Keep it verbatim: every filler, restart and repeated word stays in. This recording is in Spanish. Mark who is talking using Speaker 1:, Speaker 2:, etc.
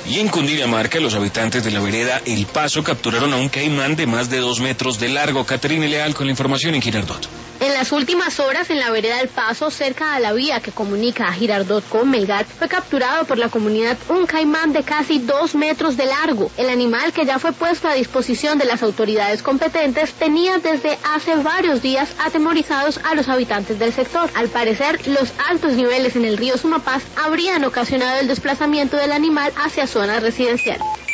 Speaker 1: Y en Cundinamarca, los habitantes de la vereda El Paso capturaron a un caimán de más de dos metros de largo. Caterina Leal con la información en Girardot.
Speaker 2: En las últimas horas, en la vereda El Paso, cerca a la vía que comunica a Girardot con Melgar, fue capturado por la comunidad un caimán de casi dos metros de largo. El animal, que ya fue puesto a disposición de las autoridades competentes, tenía desde hace varios días atemorizados a los habitantes del sector. Al parecer, los altos niveles en el río Sumapaz habrían ocasionado el desplazamiento del animal hacia zonas residenciales.